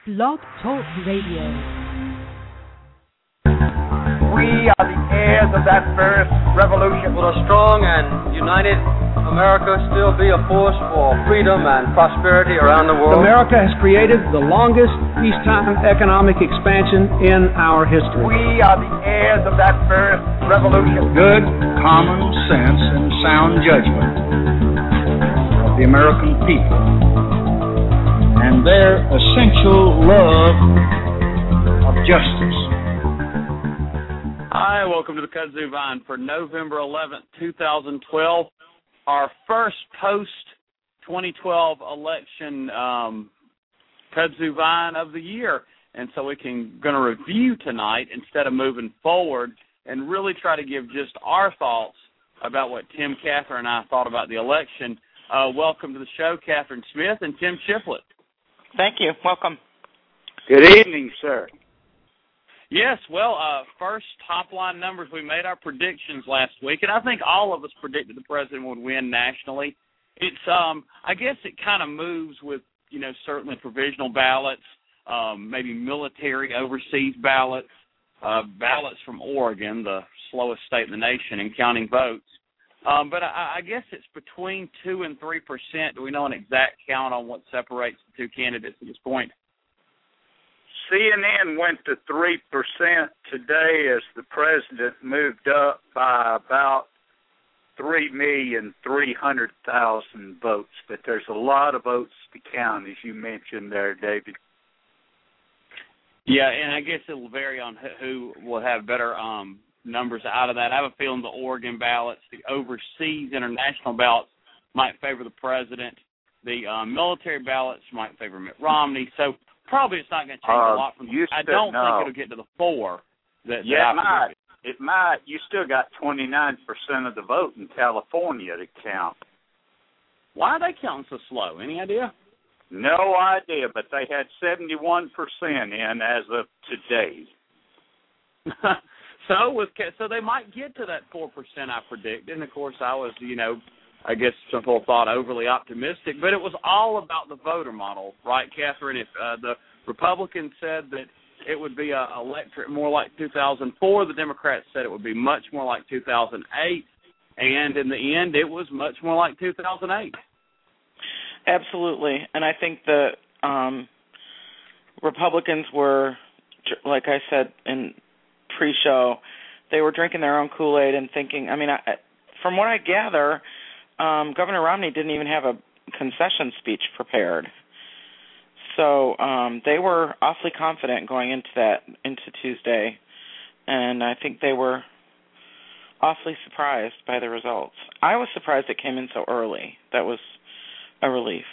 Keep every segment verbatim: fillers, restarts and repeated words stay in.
Blog Talk Radio. We are the heirs of that first revolution. Will a strong and united America still be a force for freedom and prosperity around the world? America has created the longest peacetime economic expansion in our history. We are the heirs of that first revolution. Good common sense and sound judgment of the American people and their essential love of justice. Hi, welcome to the Kudzu Vine for November eleventh, twenty twelve, our first post twenty twelve election um, Kudzu Vine of the year. And so we can going to review tonight instead of moving forward and really try to give just our thoughts about what Tim Catherine and I thought about the election. Uh, welcome to the show, Catherine Smith and Tim Chiplett. Thank you. Welcome. Good evening, sir. Yes, well, uh, first top-line numbers, we made our predictions last week, and I think all of us predicted the president would win nationally. It's, um, I guess it kind of moves with, you know, certainly provisional ballots, um, maybe military overseas ballots, uh, ballots from Oregon, the slowest state in the nation in counting votes. Um, but I, I guess it's between two and three percent. Do we know an exact count on what separates the two candidates at this point? C N N went to three percent today as the president moved up by about three million three hundred thousand votes. But there's a lot of votes to count, as you mentioned there, David. Yeah, and I guess it will vary on who will have better um, numbers out of that. I have a feeling the Oregon ballots, the overseas international ballots might favor the president. The um, military ballots might favor Mitt Romney. So probably it's not going to change uh, a lot from the, I don't no. think it'll get to the four. That, yeah, that it might. It might. You still got twenty-nine percent of the vote in California to count. Why are they counting so slow? Any idea? No idea, but they had seventy-one percent in as of today. so with so they might get to that four percent I predicted. And, of course, I was, you know, I guess some people thought overly optimistic, but it was all about the voter model, right, Catherine? If uh, the Republicans said that it would be a electorate more like two thousand four, the Democrats said it would be much more like two thousand eight, and in the end, it was much more like two thousand eight. Absolutely, and I think the um, Republicans were, like I said in pre-show, they were drinking their own Kool-Aid and thinking, I mean, I, from what I gather, Um, Governor Romney didn't even have a concession speech prepared. So um, they were awfully confident going into that, into Tuesday, and I think they were awfully surprised by the results. I was surprised it came in so early. That was a relief.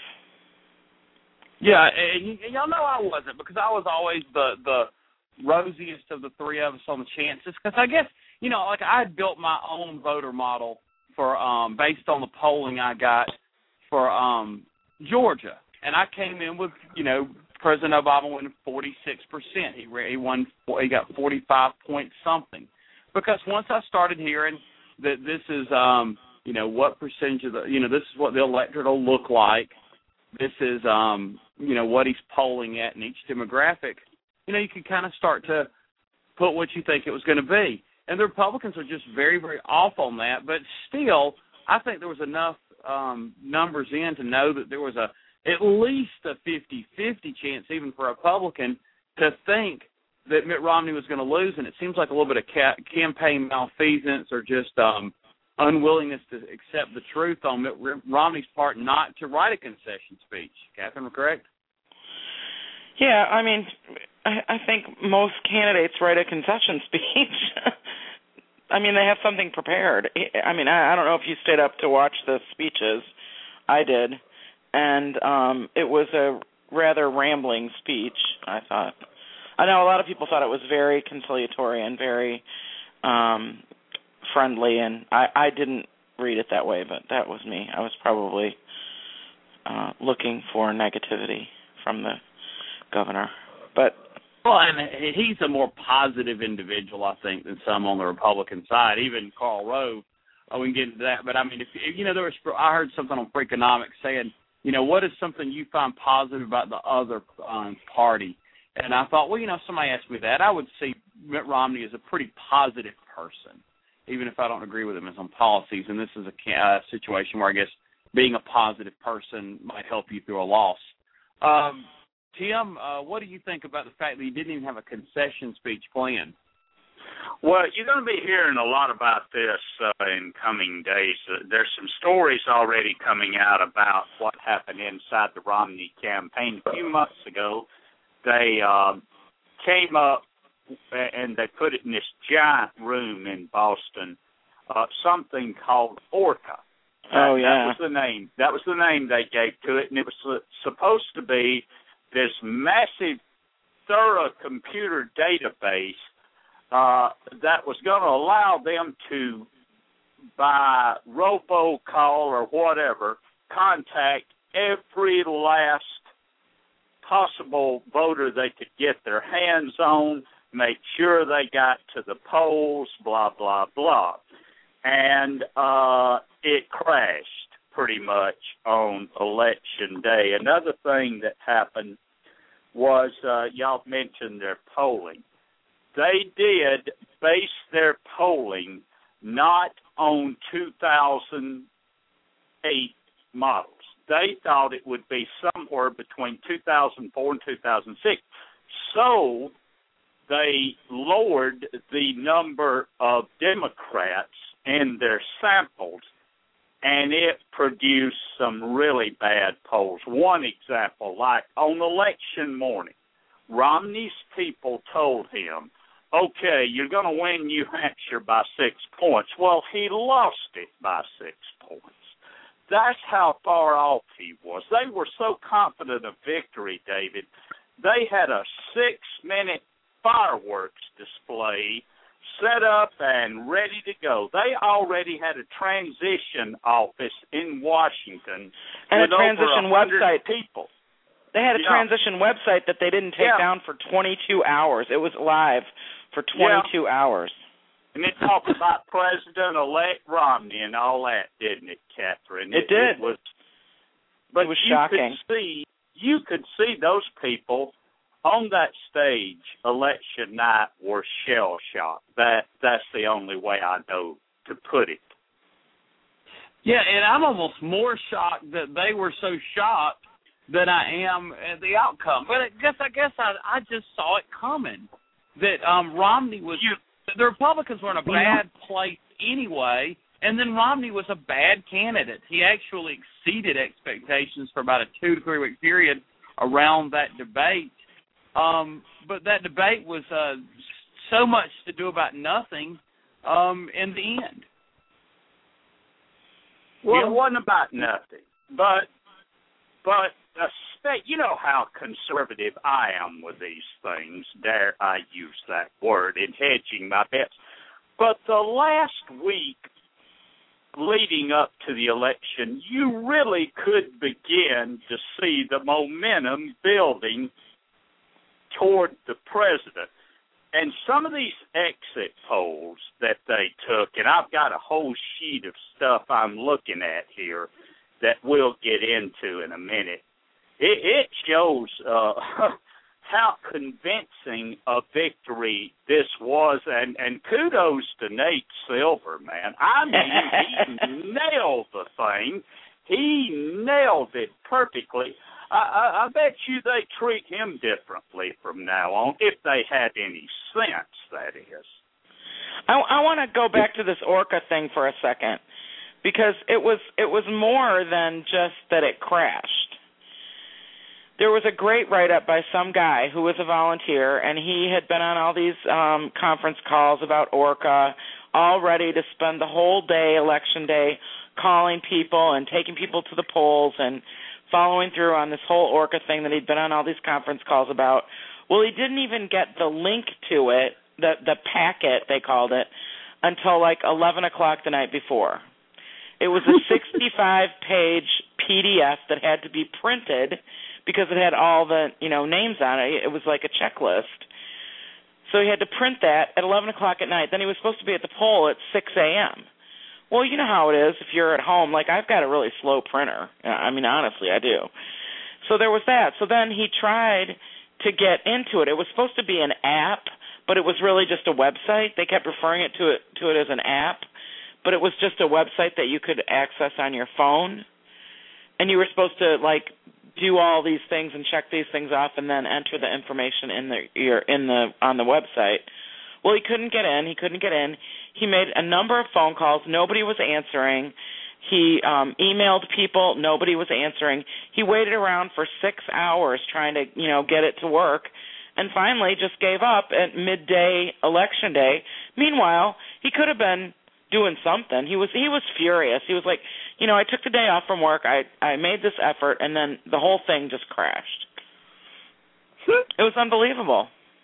Yeah, and y- y'all know I wasn't, because I was always the, the rosiest of the three of us on the chances, because I guess, you know, like I had built my own voter model for um, based on the polling I got for um, Georgia, and I came in with, you know, President Obama winning forty-six percent. He he won, he got forty-five point something, because once I started hearing that this is, um, you know, what percentage of the, you know, this is what the electorate will look like. This is, um, you know, what he's polling at in each demographic. You know, you can kind of start to put what you think it was going to be. And the Republicans are just very, very off on that. But still, I think there was enough um, numbers in to know that there was a at least a fifty-fifty chance, even for a Republican, to think that Mitt Romney was going to lose. And it seems like a little bit of ca- campaign malfeasance or just um, unwillingness to accept the truth on Mitt Romney's part not to write a concession speech. Catherine, correct? Yeah, I mean, I, I think most candidates write a concession speech. I mean, they have something prepared. I mean, I, I don't know if you stayed up to watch the speeches. I did. And um, it was a rather rambling speech, I thought. I know a lot of people thought it was very conciliatory and very um, friendly, and I, I didn't read it that way, but that was me. I was probably uh, looking for negativity from the governor. But well, and he's a more positive individual, I think, than some on the Republican side. Even Karl Rove, oh, we can get into that. But I mean, if, if you know, there was I heard something on Freakonomics saying you know, what is something you find positive about the other um, party? And I thought, well, you know, if somebody asked me that, I would see Mitt Romney as a pretty positive person, even if I don't agree with him on some policies. And this is a uh, situation where I guess being a positive person might help you through a loss. Um, Tim, uh, what do you think about the fact that he didn't even have a concession speech planned? Well, you're going to be hearing a lot about this uh, in coming days. Uh, there's some stories already coming out about what happened inside the Romney campaign. A few months ago, they uh, came up and they put it in this giant room in Boston, uh, something called Orca. Oh, that, yeah. That was the name. That was the name they gave to it, and it was uh, supposed to be this massive, thorough computer database uh, that was going to allow them to, by robocall or whatever, contact every last possible voter they could get their hands on, make sure they got to the polls, blah, blah, blah. And uh, it crashed pretty much on Election Day. Another thing that happened was, uh, y'all mentioned their polling. They did base their polling not on two thousand eight models. They thought it would be somewhere between two thousand four and two thousand six. So they lowered the number of Democrats in their samples, and it produced some really bad polls. One example, like on election morning, Romney's people told him, okay, you're going to win New Hampshire by six points. Well, he lost it by six points. That's how far off he was. They were so confident of victory, David. They had a six-minute fireworks display set up and ready to go. They already had a transition office in Washington and with a transition over one hundred website. people. They had a yeah. transition website that they didn't take yeah. down for twenty-two hours. It was live for twenty-two yeah. hours. And it talked about President-elect Romney and all that, didn't it, Catherine? It, it did. It was, but it was you shocking. Could see, you could see those people on that stage election night were shell-shocked. That, that's the only way I know to put it. Yeah, and I'm almost more shocked that they were so shocked than I am at the outcome. But I guess I guess I I just saw it coming that um, Romney was you, the Republicans were in a bad place anyway, and then Romney was a bad candidate. He actually exceeded expectations for about a two to three week period around that debate. Um, but that debate was uh, so much to do about nothing um, in the end. Well, it wasn't about nothing, but but uh, you know how conservative I am with these things. Dare I use that word in hedging my bets. But the last week leading up to the election, you really could begin to see the momentum building toward the president. And some of these exit polls that they took, and I've got a whole sheet of stuff I'm looking at here that we'll get into in a minute, it, it shows uh, how convincing a victory this was. And, and kudos to Nate Silver, man. I mean, he nailed the thing. He nailed it perfectly. I, I, I bet you they treat him differently from now on, if they had any sense, that is. I, I want to go back to this Orca thing for a second, because it was it was more than just that it crashed. There was a great write-up by some guy who was a volunteer, and he had been on all these um, conference calls about Orca, all ready to spend the whole day, election day, calling people and taking people to the polls and following through on this whole Orca thing that he'd been on all these conference calls about. Well, he didn't even get the link to it, the the packet, they called it, until like eleven o'clock the night before. It was a sixty-five page P D F that had to be printed because it had all the, you know, names on it. It was like a checklist. So he had to print that at eleven o'clock at night. Then he was supposed to be at the poll at six a.m. Well, you know how it is if you're at home. Like, I've got a really slow printer. I mean, honestly, I do. So there was that. So then he tried to get into it. It was supposed to be an app, but it was really just a website. They kept referring it to it to it as an app, but it was just a website that you could access on your phone. And you were supposed to, like, do all these things and check these things off and then enter the information in the your in the on the website. Well, he couldn't get in. He couldn't get in. He made a number of phone calls. Nobody was answering. He um, emailed people. Nobody was answering. He waited around for six hours trying to, you know, get it to work, and finally just gave up at midday election day. Meanwhile, he could have been doing something. He was he was furious. He was like, you know, I took the day off from work. I I made this effort, and then the whole thing just crashed. It was unbelievable.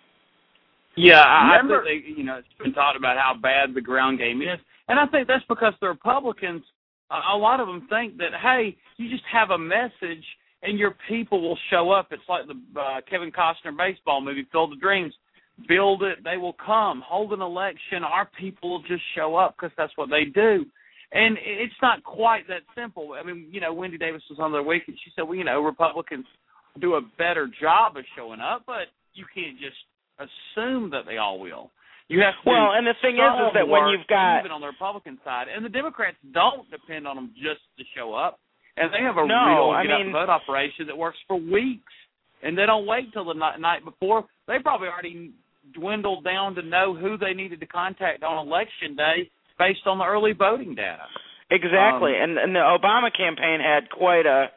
Yeah, I Remember, think they, you know, it's been talked about how bad the ground game is, and I think that's because the Republicans, a lot of them think that, hey, you just have a message and your people will show up. It's like the uh, Kevin Costner baseball movie, Field of Dreams. Build it, they will come. Hold an election, our people will just show up because that's what they do. And it's not quite that simple. I mean, you know, Wendy Davis was on the week and she said, well, you know, Republicans do a better job of showing up, but you can't just assume that they all will. You have to well, and the thing is, is that when you've got even on the Republican side, and the Democrats don't depend on them just to show up, and they have a no, real I get out mean, the vote operation that works for weeks, and they don't wait till the night, night before. They probably already dwindled down to know who they needed to contact on election day based on the early voting data. Exactly, um, and, and the Obama campaign had quite a,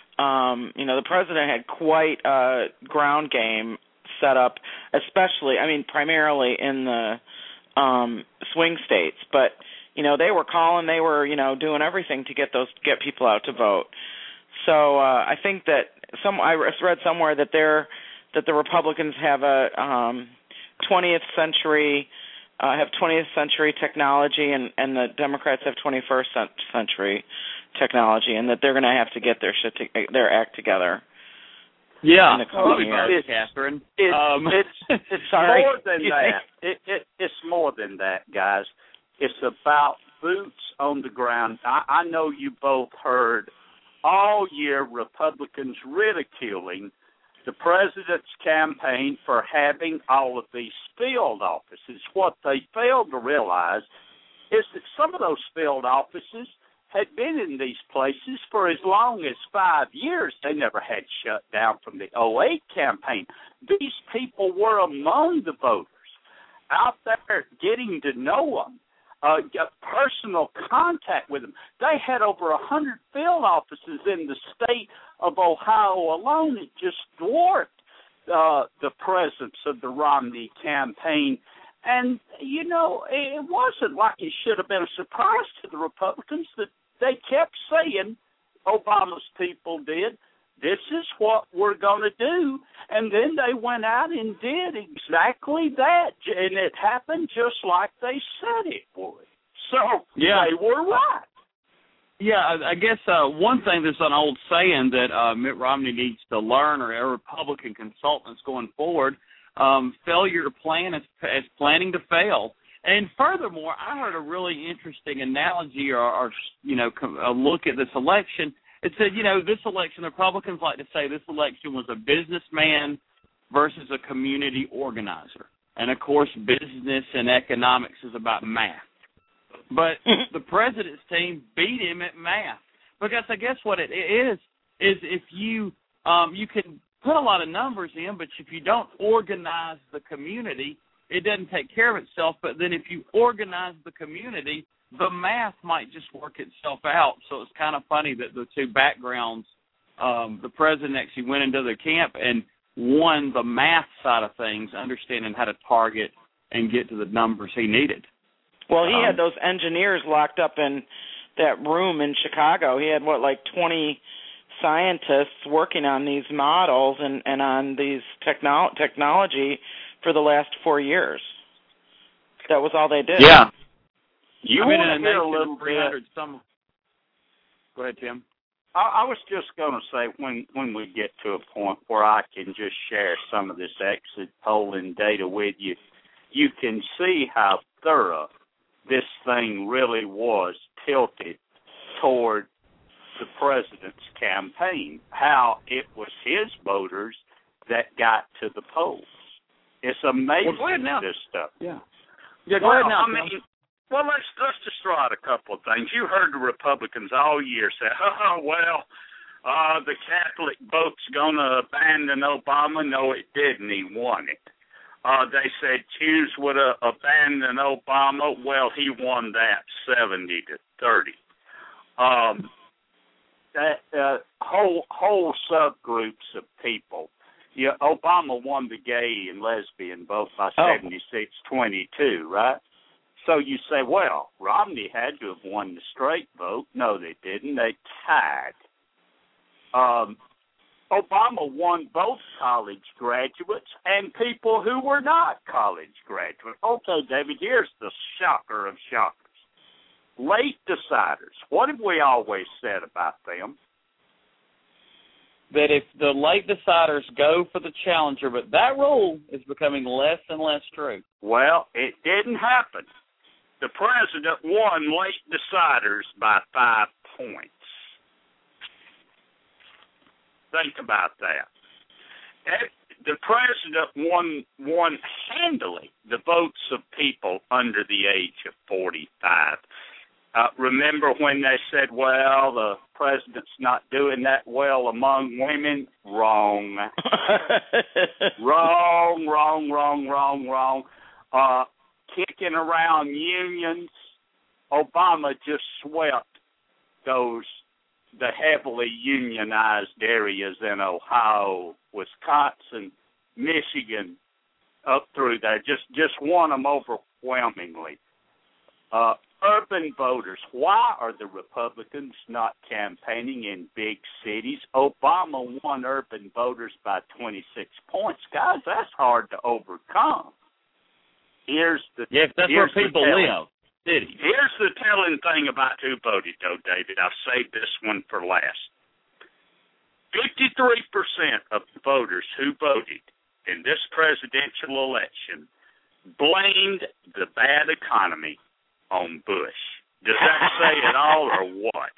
um, you know, the president had quite a ground game set up, especially, I mean, primarily in the um, swing states. But, you know, they were calling, they were, you know, doing everything to get those get people out to vote. So uh, I think that some I read somewhere that they're that the Republicans have a um, twentieth century uh, have twentieth century technology, and, and the Democrats have twenty-first century technology, and that they're going to have to get their shit to, their act together. Yeah, in the coming well, years. it's, Catherine. It, um, it's it's sorry. more than that. It, it, it's more than that, guys. It's about boots on the ground. I, I know you both heard all year Republicans ridiculing the president's campaign for having all of these field offices. What they failed to realize is that some of those field offices had been in these places for as long as five years. They never had shut down from the oh eight campaign. These people were among the voters, out there getting to know them, uh, get personal contact with them. They had over one hundred field offices in the state of Ohio alone. It just dwarfed uh, the presence of the Romney campaign. And, you know, it wasn't like it should have been a surprise to the Republicans that they kept saying, Obama's people did, this is what we're going to do. And then they went out and did exactly that. And it happened just like they said it would. So yeah. they were right. Yeah, I, I guess uh, one thing that's an old saying that uh, Mitt Romney needs to learn, or our Republican consultants going forward, um, failure to plan is, is planning to fail. And furthermore, I heard a really interesting analogy or, or you know, a look at this election. It said, you know, this election, the Republicans like to say this election was a businessman versus a community organizer. And, of course, business and economics is about math. But the president's team beat him at math. Because I guess what it is, is if you um, you can put a lot of numbers in, but if you don't organize the community, it doesn't take care of itself. But then if you organize the community, the math might just work itself out. So it's kind of funny that the two backgrounds, um, the president actually went into the camp and won the math side of things, understanding how to target and get to the numbers he needed. Well, he um, had those engineers locked up in that room in Chicago. He had, what, like twenty scientists working on these models and, and on these technolo- technology for the last four years. That was all they did. Yeah. You I mean, want in to a hear a nation little of three hundred bit? some. Go ahead, Tim. I, I was just going to say when, when we get to a point where I can just share some of this exit polling data with you, you can see how thorough this thing really was tilted toward the president's campaign, how it was his voters that got to the polls. It's amazing, well, now. this stuff. Yeah. Yeah, go well, ahead now. I mean, well, let's let's just throw out a couple of things. You heard the Republicans all year say, "Oh, well, uh, the Catholic vote's going to abandon Obama." No, it didn't. He won it. Uh, they said Hughes would uh, abandon Obama. Well, he won that seventy to thirty. Um, that uh, whole whole subgroups of people. Yeah, Obama won the gay and lesbian vote by seventy-six twenty-two, right? So you say, well, Romney had to have won the straight vote. No, they didn't. They tied. Um, Obama won both college graduates and people who were not college graduates. Okay, David, here's the shocker of shockers. Late deciders. What have we always said about them? That if the late deciders go for the challenger, but that rule is becoming less and less true. Well, it didn't happen. The president won late deciders by five points. Think about that. The president won won handily the votes of people under the age of forty-five. Uh, remember when they said, well, the president's not doing that well among women? Wrong. wrong, wrong, wrong, wrong, wrong. Uh, kicking around unions, Obama just swept those, the heavily unionized areas in Ohio, Wisconsin, Michigan, up through there. Just, just won them overwhelmingly. Uh, urban voters, why are the Republicans not campaigning in big cities? Obama won urban voters by twenty-six points. Guys, that's hard to overcome. Here's the yeah, that's here's where people live. Cities. Here's the telling thing about who voted, though, David. I've saved this one for last. fifty-three percent of the voters who voted in this presidential election blamed the bad economy on Bush. Does that say it all or what?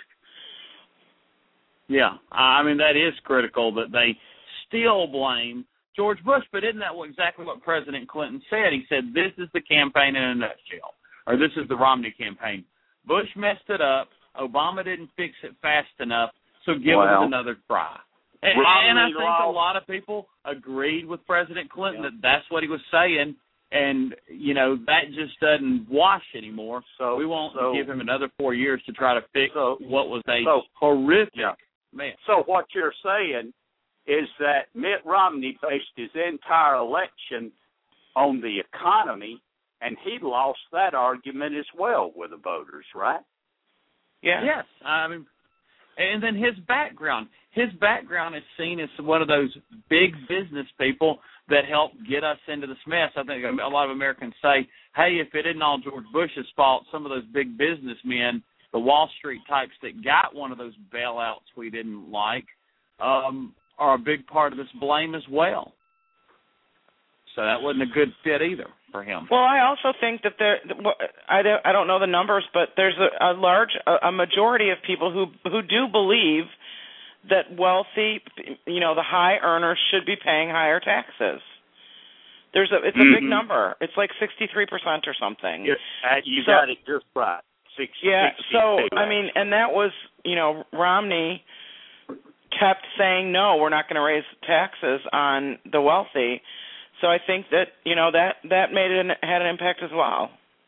Yeah, I mean, that is critical that they still blame George Bush, but isn't that what, exactly what President Clinton said? He said, this is the campaign in a nutshell, or this is the Romney campaign. Bush messed it up. Obama didn't fix it fast enough, so give well, us another try. And, and I think a lot of people agreed with President Clinton yeah. that that's what he was saying. And, you know, that just doesn't wash anymore. So we won't so, give him another four years to try to fix so, what was a so, horrific yeah. mess. So what you're saying is that Mitt Romney based his entire election on the economy, and he lost that argument as well with the voters, right? Yeah. Yes. I mean, and then his background. His background is seen as one of those big business people that helped get us into this mess. I think a lot of Americans say, hey, if it isn't all George Bush's fault, some of those big businessmen, the Wall Street types that got one of those bailouts we didn't like, um, are a big part of this blame as well. So that wasn't a good fit either for him. Well, I also think that there, I don't, I don't know the numbers, but there's a, a large, a, a majority of people who who do believe that wealthy, you know, the high earners should be paying higher taxes. There's a, it's a mm-hmm. big number. It's like sixty-three percent or something. Yes, uh, you so, got it just right. Six, yeah. So sixty-two, I mean, and that was, you know, Romney kept saying no, we're not going to raise taxes on the wealthy. So I think that, you know, that that made it had an impact as well.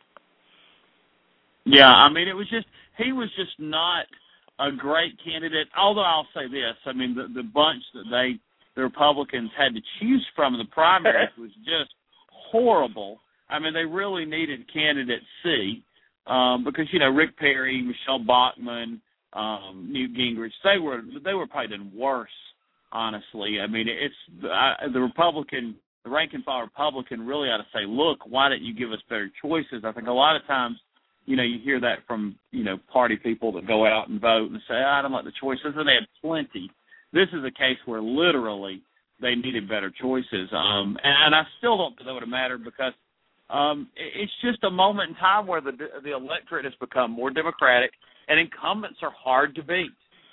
Yeah, I mean, it was just he was just not a great candidate. Although I'll say this, I mean, the the bunch that they the Republicans had to choose from in the primaries was just horrible. I mean, they really needed candidate C um, because you know Rick Perry, Michelle Bachmann, um, Newt Gingrich, they were they were probably the worse. Honestly, I mean, it's I, the Republican. The rank and file Republican really ought to say, look, why don't you give us better choices? I think a lot of times, you know, you hear that from, you know, party people that go out and vote and say, oh, I don't like the choices, and they had plenty. This is a case where literally they needed better choices. Um, and, and I still don't think that would have mattered because Um, it's just a moment in time where the the electorate has become more Democratic, and incumbents are hard to beat.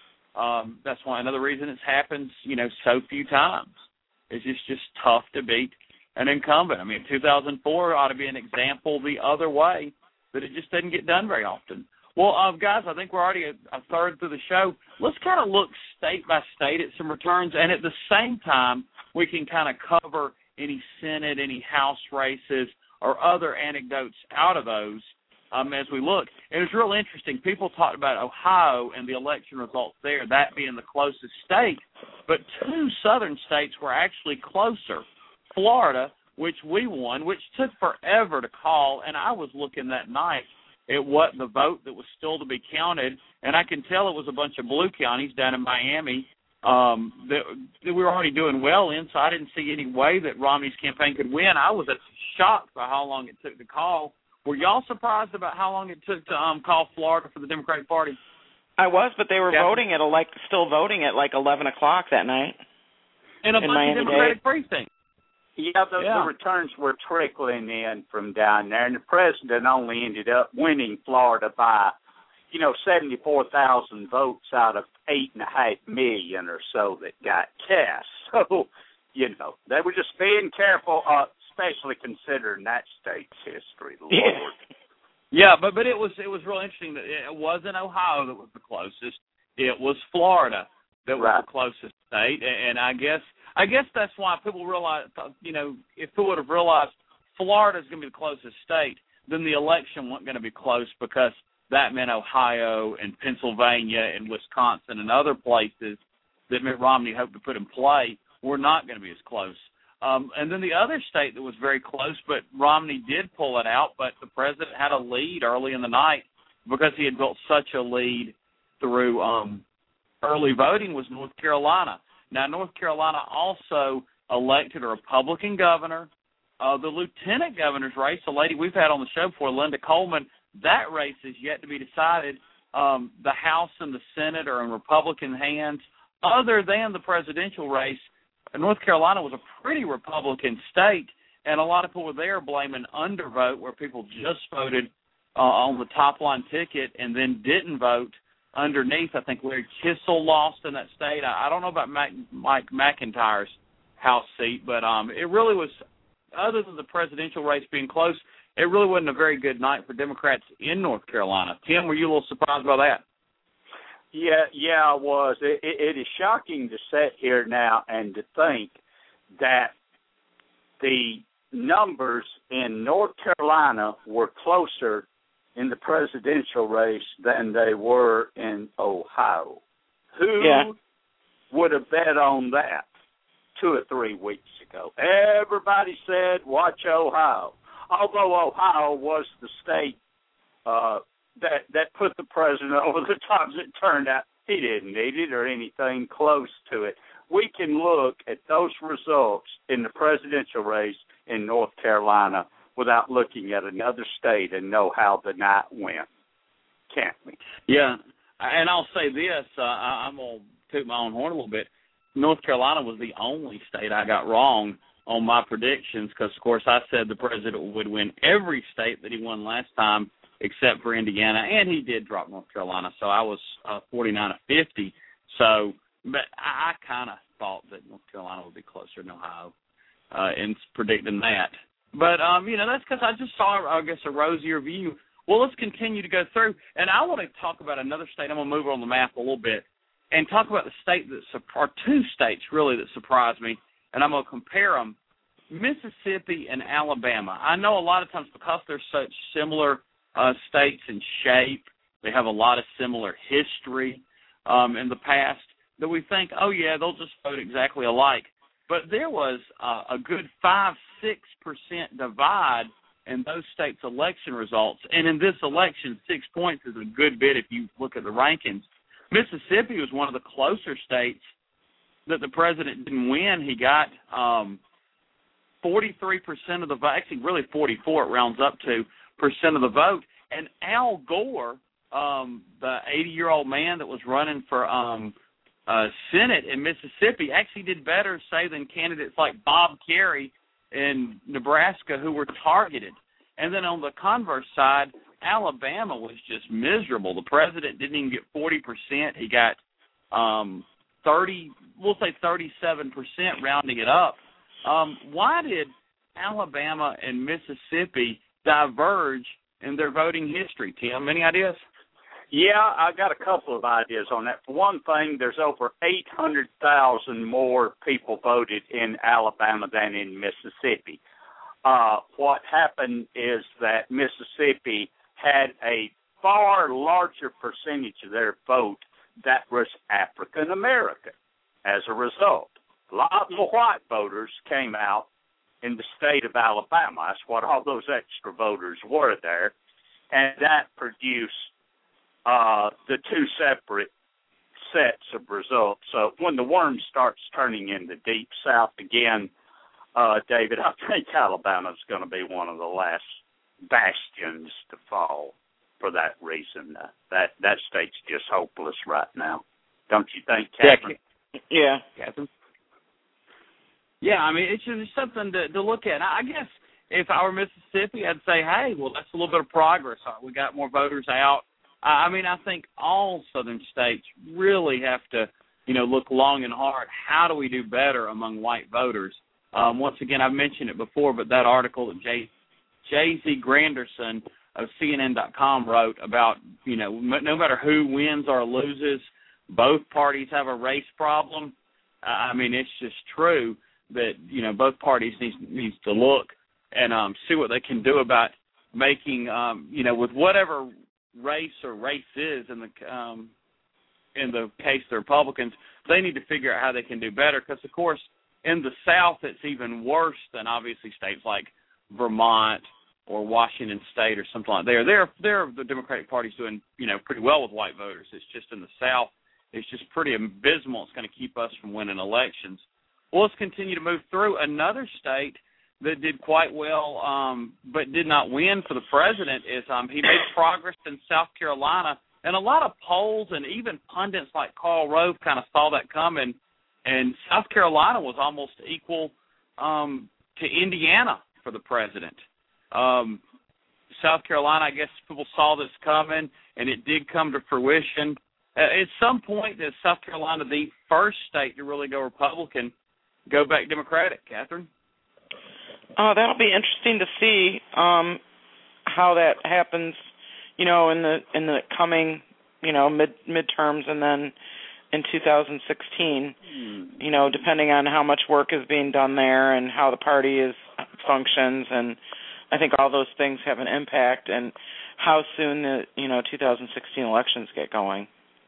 Um, that's why another reason it's happened, you know, so few times. It's just, just tough to beat an incumbent. I mean, two thousand four ought to be an example the other way, but it just doesn't get done very often. Well, uh, guys, I think we're already a, a third through the show. Let's kind of look state by state at some returns, and at the same time, we can kind of cover any Senate, any House races, or other anecdotes out of those um, as we look. And it's real interesting. People talked about Ohio and the election results there, that being the closest state, but two southern states were actually closer. Florida, which we won, which took forever to call, and I was looking that night at what the vote that was still to be counted, and I can tell it was a bunch of blue counties down in Miami um, that, that we were already doing well in, so I didn't see any way that Romney's campaign could win. I was shocked by how long it took to call. Were y'all surprised about how long it took to um, call Florida for the Democratic Party? I was, but they were yeah. voting at a, like still voting at like eleven o'clock that night. In a in bunch Miami of Democratic Dade. precincts. Yeah the, yeah, the returns were trickling in from down there, and the president only ended up winning Florida by, you know, seventy-four thousand votes out of eight and a half million or so that got cast. So, you know, they were just being careful, uh, especially considering that state's history. Lord. Yeah. Yeah, but but it was it was real interesting that it wasn't Ohio that was the closest. It was Florida that was right. the closest state, and I guess I guess that's why people realize, you know, if people would have realized Florida's going to be the closest state, then the election wasn't going to be close, because that meant Ohio and Pennsylvania and Wisconsin and other places that Mitt Romney hoped to put in play were not going to be as close. Um, and then the other state that was very close, but Romney did pull it out, but the president had a lead early in the night because he had built such a lead through um, early voting, was North Carolina. Now, North Carolina also elected a Republican governor. Uh, the lieutenant governor's race, a lady we've had on the show before, Linda Coleman, that race is yet to be decided. Um, the House and the Senate are in Republican hands. Other than the presidential race, North Carolina was a pretty Republican state, and a lot of people were there blaming undervote, where people just voted uh, on the top-line ticket and then didn't vote underneath. I think Larry Kissel lost in that state. I, I don't know about Mac, Mike McIntyre's House seat, but um, it really was, other than the presidential race being close, it really wasn't a very good night for Democrats in North Carolina. Tim, were you a little surprised by that? Yeah, yeah, I was. It, it, it is shocking to sit here now and to think that the numbers in North Carolina were closer in the presidential race than they were in Ohio. Who yeah. would have bet on that two or three weeks ago? Everybody said, watch Ohio. Although Ohio was the state uh, that that put the president over the top, as it turned out, he didn't need it or anything close to it. We can look at those results in the presidential race in North Carolina without looking at another state and know how the night went, can't we? Yeah, and I'll say this, uh, I'm going to toot my own horn a little bit. North Carolina was the only state I got wrong on my predictions, because, of course, I said the president would win every state that he won last time except for Indiana, and he did drop North Carolina, so I was uh, forty-nine to fifty. So, but I, I kind of thought that North Carolina would be closer than Ohio uh, in predicting that. But, um, you know, that's because I just saw, I guess, a rosier view. Well, let's continue to go through, and I want to talk about another state. I'm going to move on the map a little bit and talk about the state that, or two states, really, that surprised me, and I'm going to compare them, Mississippi and Alabama. I know a lot of times because they're such similar uh, states in shape, they have a lot of similar history um, in the past, that we think, oh, yeah, they'll just vote exactly alike. But there was uh, a good five, six percent divide in those states' election results. And in this election, six points is a good bit if you look at the rankings. Mississippi was one of the closer states that the president didn't win. He got um, forty-three percent of the vote, actually really forty-four it rounds up to, percent of the vote. And Al Gore, um, the eighty-year-old man that was running for um, uh, Senate in Mississippi, actually did better, say, than candidates like Bob Kerrey in Nebraska who were targeted. And then on the converse side, Alabama was just miserable. The president didn't even get forty percent. He got um, thirty, we'll say thirty-seven percent, rounding it up. Um, why did Alabama and Mississippi diverge in their voting history, Tim? Any ideas? Yeah, I got a couple of ideas on that. For one thing, there's over eight hundred thousand more people voted in Alabama than in Mississippi. Uh, what happened is that Mississippi had a far larger percentage of their vote that was African American. As a result, a lot more white voters came out in the state of Alabama. That's what all those extra voters were there. And that produced uh, the two separate sets of results. So when the worm starts turning in the deep south again, uh, David, I think Alabama's going to be one of the last bastions to fall for that reason. Uh, that that state's just hopeless right now. Don't you think, Catherine? Yeah. Catherine? Yeah, I mean, it's just something to, to look at. I guess if I were Mississippi, I'd say, hey, well, that's a little bit of progress. We got more voters out. I mean, I think all southern states really have to, you know, look long and hard. How do we do better among white voters? Um, once again, I've mentioned it before, but that article that J. J.Z. Granderson of C N N dot com wrote about, you know, no matter who wins or loses, both parties have a race problem. I mean, it's just true that, you know, both parties needs needs to look and um, see what they can do about making, um, you know, with whatever race or race is in the um, in the case of the Republicans, they need to figure out how they can do better. Because, of course, in the South, it's even worse than obviously states like Vermont or Washington State or something like that. There, there, the Democratic Party's doing, you know, pretty well with white voters. It's just in the South, it's just pretty abysmal. It's going to keep us from winning elections. Well, let's continue to move through. Another state that did quite well um, but did not win for the president is um, he made progress in South Carolina. And a lot of polls and even pundits like Karl Rove kind of saw that coming. And South Carolina was almost equal um, to Indiana for the president. Um, South Carolina, I guess people saw this coming, and it did come to fruition. Uh, at some point, is South Carolina the first state to really go Republican, go back Democratic? Catherine? Oh, that'll be interesting to see um, how that happens, you know, in the in the coming, you know, mid midterms and then in two thousand sixteen, you know, depending on how much work is being done there and how the party is functions, and I think all those things have an impact, and how soon the, you know, two thousand sixteen elections get going.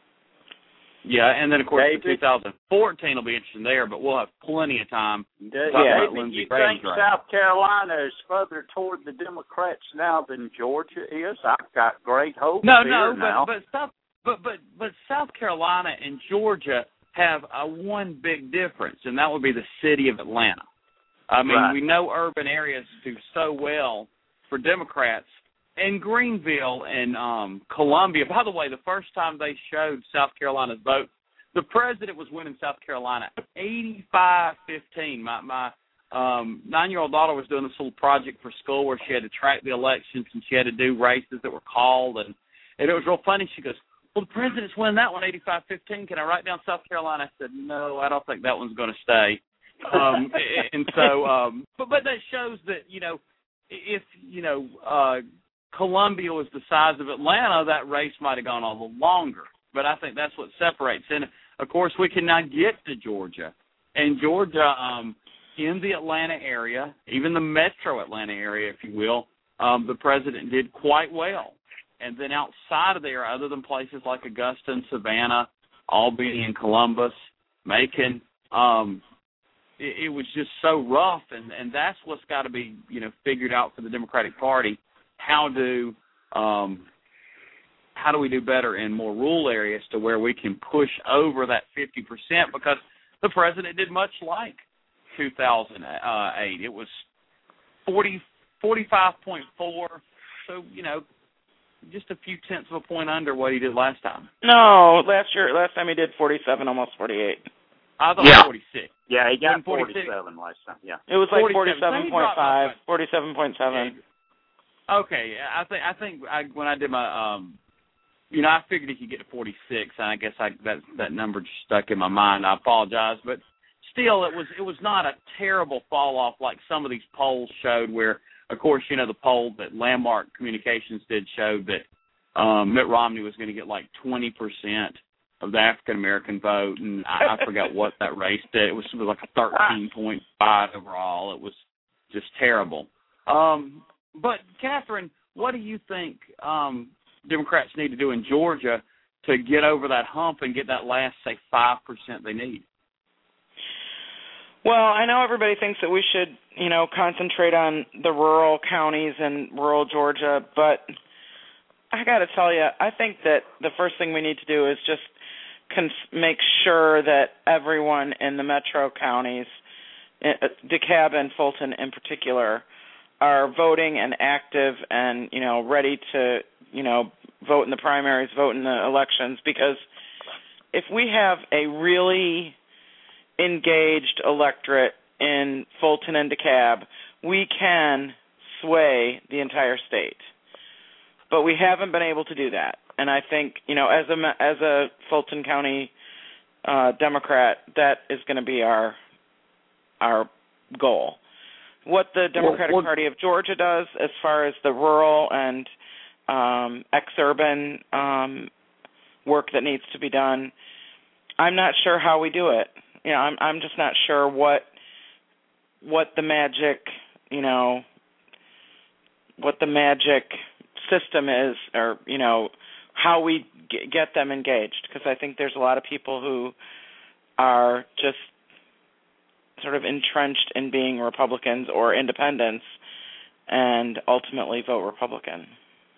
Yeah, and then, of course, David? the two thousand fourteen will be interesting there, but we'll have plenty of time to David, talk yeah. about David, Lindsey you Graham's think race. South Carolina is further toward the Democrats now than Georgia is? I've got great hope No, here no, now. but, but South But but but South Carolina and Georgia have a one big difference, and that would be the city of Atlanta. I mean, right. we know urban areas do so well for Democrats. And Greenville and um, Columbia, by the way, the first time they showed South Carolina's vote, the president was winning South Carolina eighty-five fifteen. My my um, nine-year-old daughter was doing this little project for school where she had to track the elections, and she had to do races that were called, and, and it was real funny. She goes, well, the president's winning that one eighty-five fifteen. Can I write down South Carolina? I said, no, I don't think that one's going to stay. Um, and so, um, but, but that shows that, you know, if, you know, uh, Columbia was the size of Atlanta, that race might have gone a little longer. But I think that's what separates. And, of course, we can now get to Georgia. And Georgia, um, in the Atlanta area, even the metro Atlanta area, if you will, um, the president did quite well. And then outside of there, other than places like Augusta and Savannah, Albany and Columbus, Macon, um, it, it was just so rough. And, and that's what's got to be, you know, figured out for the Democratic Party. How do um, how do we do better in more rural areas to where we can push over that fifty percent? Because the president did much like two thousand eight. It was forty, forty-five point four. So, you know, just a few tenths of a point under what he did last time. No, last year, last time he did forty-seven, almost forty-eight. I thought yeah. forty-six. Yeah, he got forty-six. forty-seven last time. Yeah, it was like forty-seven. forty-seven point five, forty-seven point seven. Okay, I think I think I, when I did my, um, you know, I figured he could get to forty-six, and I guess I, that that number just stuck in my mind. I apologize, but still, it was it was not a terrible fall off like some of these polls showed. Where, of course, you know, the poll that Landmark Communications did showed that um, Mitt Romney was going to get like twenty percent of the African American vote, and I, I forgot what that race did. It was, it was like a thirteen point five overall. It was just terrible. Um, but Catherine, what do you think um, Democrats need to do in Georgia to get over that hump and get that last, say, five percent they need? Well, I know everybody thinks that we should, you know, concentrate on the rural counties and rural Georgia, but I got to tell you, I think that the first thing we need to do is just cons- make sure that everyone in the metro counties, DeKalb and Fulton in particular, are voting and active and, you know, ready to, you know, vote in the primaries, vote in the elections, because if we have a really engaged electorate in Fulton and DeKalb, we can sway the entire state. But we haven't been able to do that. And I think, you know, as a, as a Fulton County uh, Democrat, that is going to be our our goal. What the Democratic well, well, Party of Georgia does as far as the rural and um, ex-urban um, work that needs to be done, I'm not sure how we do it. You know, I'm I'm just not sure what what the magic, you know, what the magic system is, or, you know, how we g- get them engaged, because I think there's a lot of people who are just sort of entrenched in being Republicans or independents and ultimately vote Republican.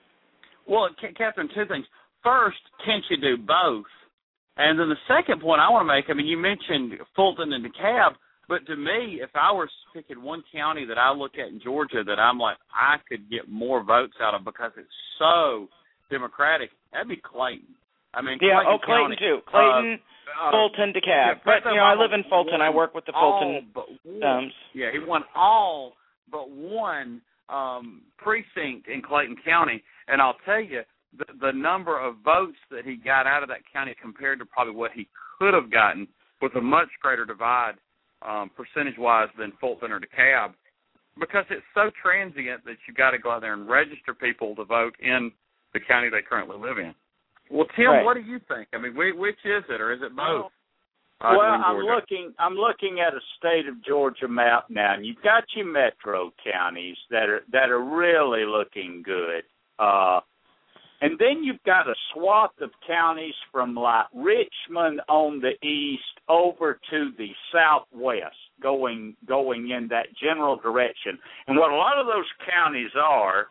Well, Catherine, two things. First, can't you do both? And then the second point I want to make, I mean, you mentioned Fulton and DeKalb, but to me, if I were picking one county that I look at in Georgia that I'm like, I could get more votes out of because it's so Democratic, that'd be Clayton. I mean, yeah, Clayton oh, Clayton County, too. Clayton, uh, Fulton, DeKalb. Yeah, but, you know, I live in Fulton. I work with the Fulton Dems. Yeah, he won all but one um, precinct in Clayton County. And I'll tell you, the, the number of votes that he got out of that county compared to probably what he could have gotten was a much greater divide um, percentage-wise than Fulton or DeKalb, because it's so transient that you've got to go out there and register people to vote in the county they currently live in. Well, Tim, right. What do you think? I mean, which is it, or is it both? Uh, well, I'm looking. I'm looking at a state of Georgia map now, and you've got your metro counties that are that are really looking good, uh, and then you've got a swath of counties from like Richmond on the east over to the southwest, going going in that general direction. And what a lot of those counties are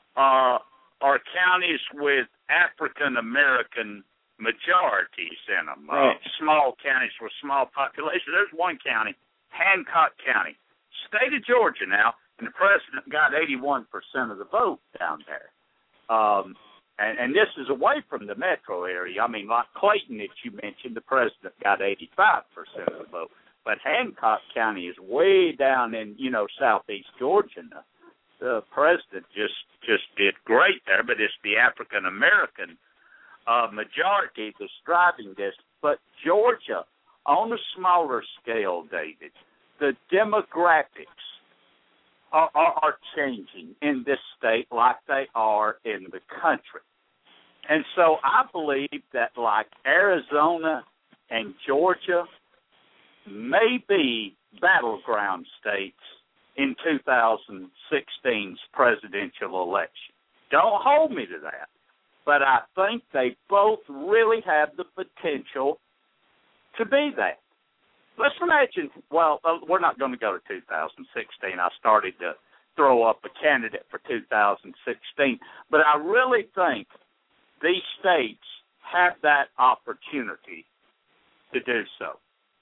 are are counties with African American majorities in them, right. uh, small counties with small populations. There's one county, Hancock County, state of Georgia now, and the president got eighty-one percent of the vote down there. Um, and, and this is away from the metro area. I mean, like Clayton that you mentioned, the president got eighty-five percent of the vote. But Hancock County is way down in, you know, southeast Georgia now. The president just just did great there, but it's the African American uh, majority that's driving this. But Georgia, on a smaller scale, David, the demographics are, are, are changing in this state like they are in the country. And so I believe that like Arizona and Georgia may be battleground states in two thousand sixteen's presidential election. Don't hold me to that. But I think they both really have the potential to be that. Let's imagine, well, we're not going to go to two thousand sixteen. I started to throw up a candidate for two thousand sixteen. But I really think these states have that opportunity to do so.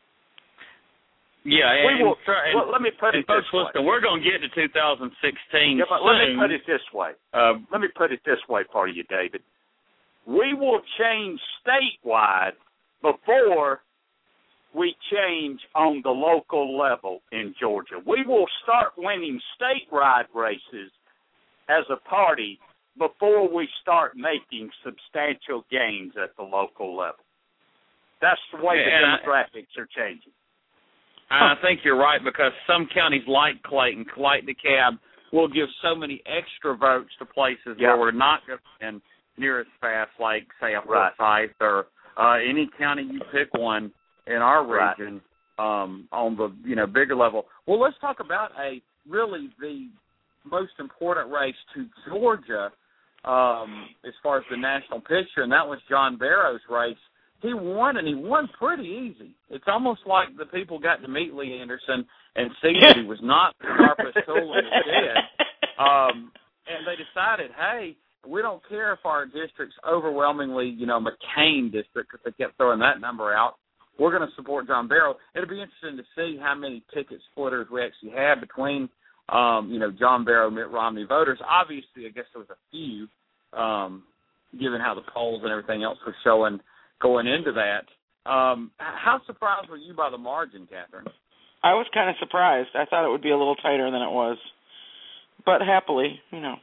Yeah, and, we will, and, well, let me put it folks, this way. listen, we're going to get to two thousand sixteen yeah, but soon. Let me put it this way. Uh, let me put it this way for you, David. We will change statewide before we change on the local level in Georgia. We will start winning statewide races as a party before we start making substantial gains at the local level. That's the way yeah, the demographics are changing. I think you're right, because some counties like Clayton, like DeKalb, will give so many extra votes to places yeah. where we're not going to win near as fast, like, say, a right. Forsyth or uh, any county you pick one in our region right. um, on the, you know, bigger level. Well, let's talk about a really the most important race to Georgia um, as far as the national picture, and that was John Barrow's race. He won, and he won pretty easy. It's almost like the people got to meet Lee Anderson and see that he was not the sharpest tool in the shed. Um, and they decided, hey, we don't care if our district's overwhelmingly, you know, McCain district, because they kept throwing that number out. We're going to support John Barrow. It'll be interesting to see how many ticket splitters we actually have between, um, you know, John Barrow, Mitt Romney voters. Obviously, I guess there was a few, um, given how the polls and everything else was showing going into that. Um, how surprised were you by the margin, Catherine? I was kind of surprised. I thought it would be a little tighter than it was. But happily, you know.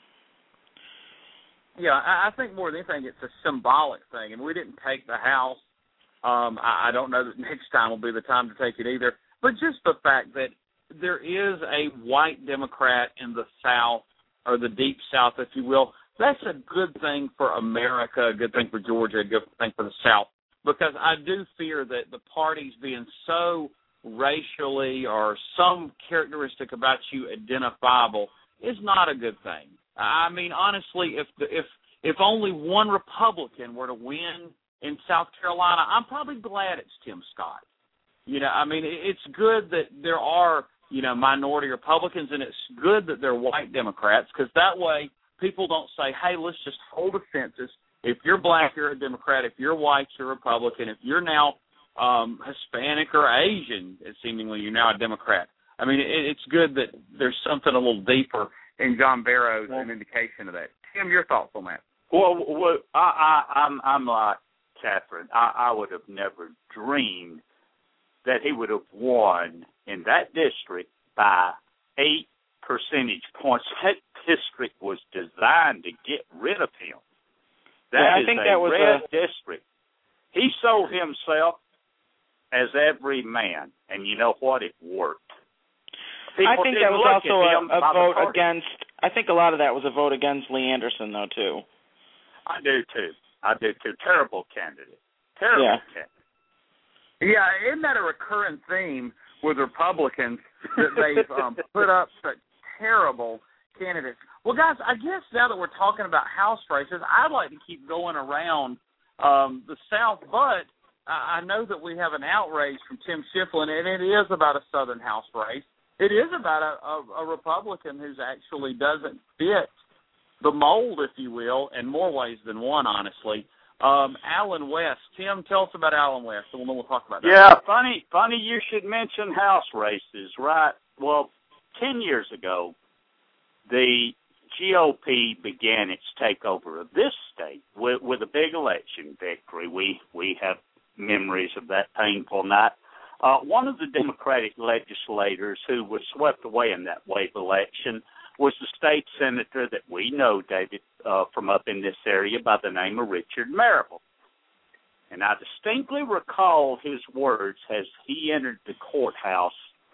Yeah, I, I think more than anything it's a symbolic thing. And we didn't take the House. Um, I, I don't know that next time will be the time to take it either. But just the fact that there is a white Democrat in the South, or the Deep South, if you will, that's a good thing for America, a good thing for Georgia, a good thing for the South, because I do fear that the parties being so racially or some characteristic about you identifiable is not a good thing. I mean, honestly, if the, if if only one Republican were to win in South Carolina, I'm probably glad it's Tim Scott. You know, I mean, it's good that there are, you know, minority Republicans, and it's good that they're white Democrats, because that way people don't say, hey, let's just hold a census. If you're black, you're a Democrat. If you're white, you're a Republican. If you're now um, Hispanic or Asian, seemingly you're now a Democrat. I mean, it, it's good that there's something a little deeper in John Barrow, an indication of that. Tim, your thoughts on that? Well, well I, I, I'm, I'm like Catherine. I, I would have never dreamed that he would have won in that district by eight percentage points. That district was designed to get rid of him. That yeah, I is think a that was red a... district. He sold himself as every man, and you know what? It worked. People I think that was also a, a vote against. I think a lot of that was a vote against Lee Anderson, though, too. I do too. I do too. Terrible candidate. Terrible yeah. candidate. Yeah, isn't that a recurring theme with Republicans that they've um, put up such terrible candidates? Well, guys, I guess now that we're talking about House races, I'd like to keep going around um, the South, but I know that we have an outrage from Tim Shiflin, and it is about a Southern House race. It is about a, a, a Republican who actually doesn't fit the mold, if you will, in more ways than one, honestly. Um, Allen West. Tim, tell us about Allen West, and then we'll talk about that. Yeah, funny, funny you should mention House races, right? Well, ten years ago, the G O P began its takeover of this state with, with a big election victory. We we have memories of that painful night. Uh, one of the Democratic legislators who was swept away in that wave election was the state senator that we know, David, uh, from up in this area by the name of Richard Marable. And I distinctly recall his words as he entered the courthouse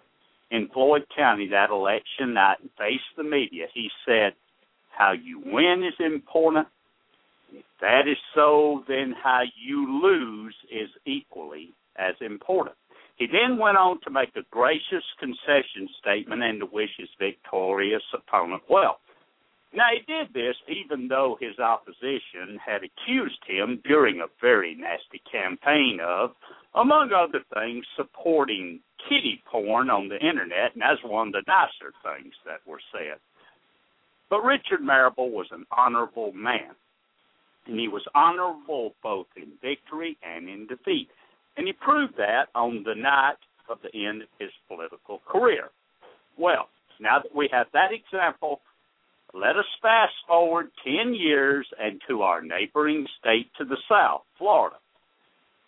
in Floyd County that election night and faced the media. He said, how you win is important. If that is so, then how you lose is equally as important. He then went on to make a gracious concession statement and to wish his victorious opponent well. Now, he did this even though his opposition had accused him during a very nasty campaign of, among other things, supporting kiddie porn on the Internet, and that's one of the nicer things that were said. But Richard Marable was an honorable man, and he was honorable both in victory and in defeat. And he proved that on the night of the end of his political career. Well, now that we have that example, let us fast forward ten years and to our neighboring state to the south, Florida.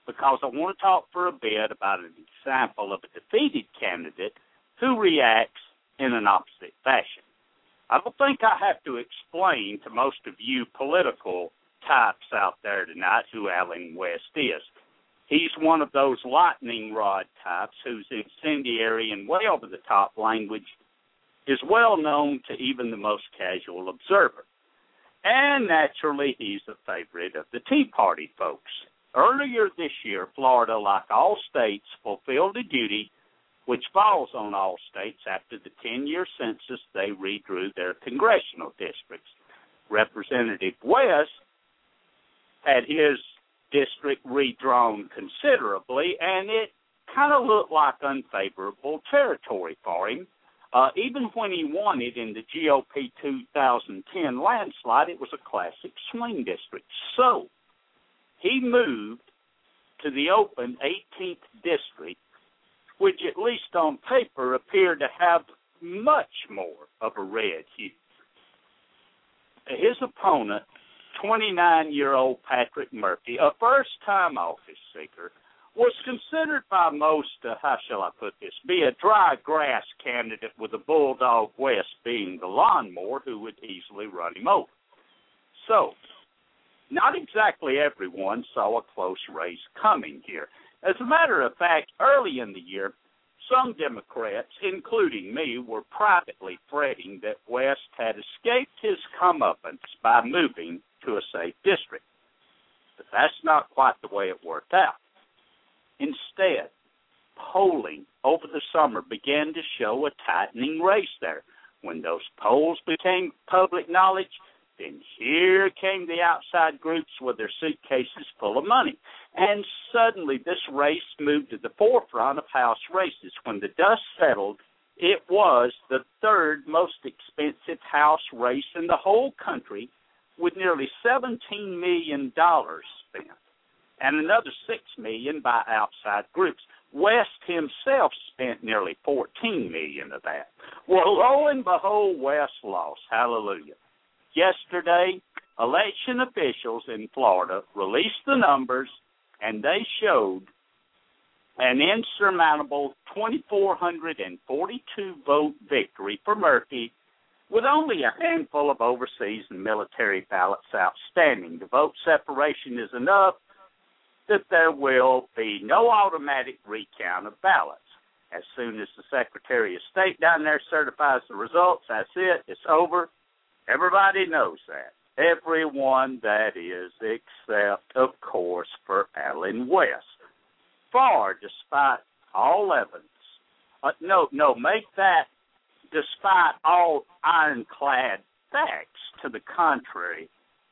because I want to talk for a bit about an example of a defeated candidate who reacts in an opposite fashion. I don't think I have to explain to most of you political types out there tonight who Allen West is. He's one of those lightning rod types whose incendiary and way over-the-top language is well known to even the most casual observer. And naturally, he's a favorite of the Tea Party folks. Earlier this year, Florida, like all states, fulfilled a duty which falls on all states after the ten-year census they redrew their congressional districts. Representative West had his district redrawn considerably, and it kind of looked like unfavorable territory for him. Uh, even when he won it in the G O P two thousand ten landslide, it was a classic swing district. So he moved to the open eighteenth district, which at least on paper appeared to have much more of a red hue. His opponent, twenty-nine-year-old Patrick Murphy, a first-time office seeker, was considered by most, uh, how shall I put this, be a dry grass candidate with a Bulldog West being the lawnmower who would easily run him over. So, not exactly everyone saw a close race coming here. As a matter of fact, early in the year, some Democrats, including me, were privately fretting that West had escaped his comeuppance by moving to a safe district. But that's not quite the way it worked out. Instead, polling over the summer began to show a tightening race there. When those polls became public knowledge, then here came the outside groups with their suitcases full of money. And suddenly this race moved to the forefront of House races. When the dust settled, it was the third most expensive House race in the whole country, with nearly seventeen million dollars spent, and another six million dollars by outside groups. West himself spent nearly fourteen million dollars of that. Well, lo and behold, West lost. Hallelujah. Yesterday, election officials in Florida released the numbers, and they showed an insurmountable two thousand four hundred forty-two vote victory for Murphy, with only a handful of overseas and military ballots outstanding. The vote separation is enough that there will be no automatic recount of ballots. As soon as the Secretary of State down there certifies the results, that's it. It's over. Everybody knows that. Everyone, that is, except, of course, for Allen West. For, despite all evidence, uh, no, no, make that despite all ironclad facts to the contrary,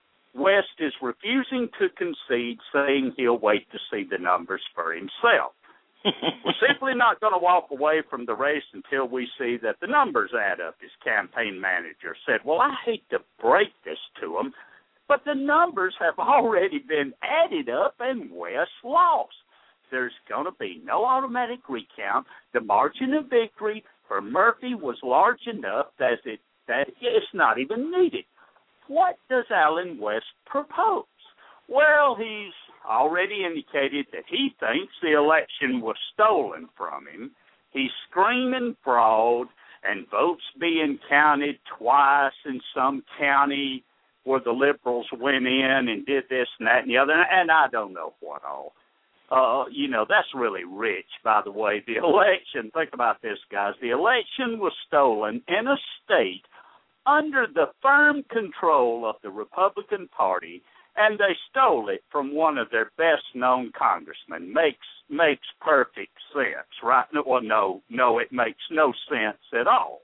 West is refusing to concede, saying he'll wait to see the numbers for himself. We're simply not going to walk away from the race until we see that the numbers add up, his campaign manager said. Well, I hate to break this to him, but the numbers have already been added up and West lost. There's going to be no automatic recount. The margin of victory for Murphy was large enough that it that it's not even needed. What does Allen West propose? Well, he's already indicated that he thinks the election was stolen from him. He's screaming fraud and votes being counted twice in some county where the liberals went in and did this and that and the other, and I don't know what all. Uh, you know, that's really rich, by the way. The election, think about this, guys. The election was stolen in a state under the firm control of the Republican Party, and they stole it from one of their best-known congressmen. Makes makes perfect sense, right? Well, no, no, it makes no sense at all.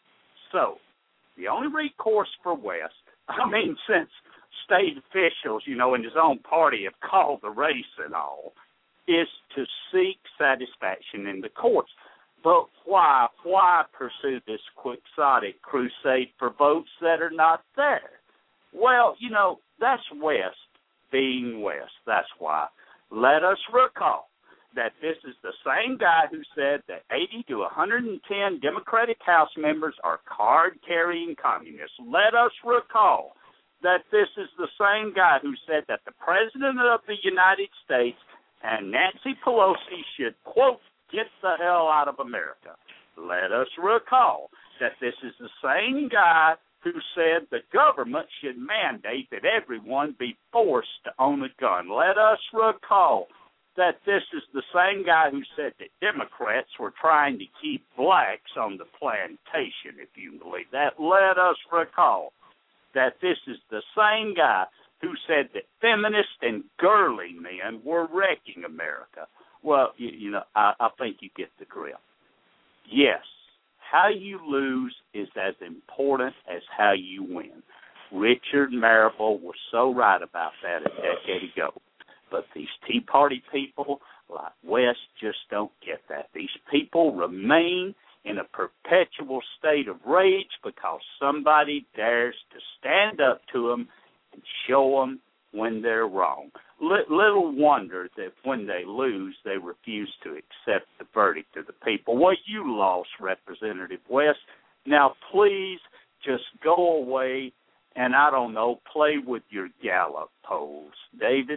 So, the only recourse for West, I mean, since state officials, you know, in his own party have called the race and all, is to seek satisfaction in the courts. But why, why pursue this quixotic crusade for votes that are not there? Well, you know, that's West being West. That's why. Let us recall that this is the same guy who said that eighty to one hundred ten Democratic House members are card-carrying communists. Let us recall that this is the same guy who said that the President of the United States and Nancy Pelosi should, quote, get the hell out of America. Let us recall that this is the same guy who said the government should mandate that everyone be forced to own a gun. Let us recall that this is the same guy who said that Democrats were trying to keep blacks on the plantation, if you believe that. Let us recall that this is the same guy who said that feminist and girly men were wrecking America. Well, you, you know, I, I think you get the grip. Yes, how you lose is as important as how you win. Richard Marable was so right about that a decade ago. But these Tea Party people like West just don't get that. These people remain in a perpetual state of rage because somebody dares to stand up to them and show them when they're wrong. L- little wonder that when they lose, they refuse to accept the verdict of the people. Well, you lost, Representative West. Now, please just go away and, I don't know, play with your Gallup polls. David?